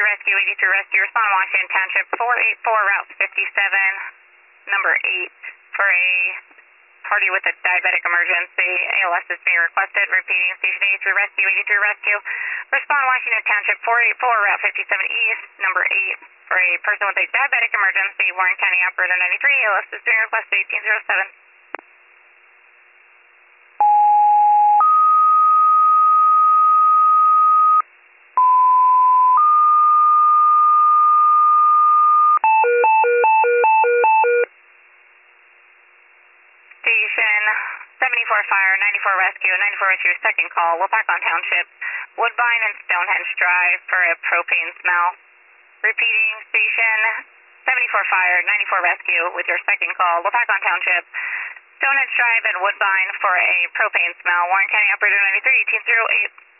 Rescue 83 Rescue, respond Washington Township 484 Route 57, number 8, for a party with a diabetic emergency. ALS is being requested. Repeating, Station 83 Rescue 83 Rescue, respond Washington Township 484 Route 57 East, number 8, for a person with a diabetic emergency. Warren County Operator 93, ALS is being requested 1807. Station 74 Fire, 94 Rescue, 94 Rescue, second call, Waupaca Township, Woodbine and Stonehenge Drive for a propane smell. Repeating, Station 74 Fire, 94 Rescue with your second call, Waupaca Township, Stonehenge Drive and Woodbine for a propane smell. Warren County Operator 93, 1808.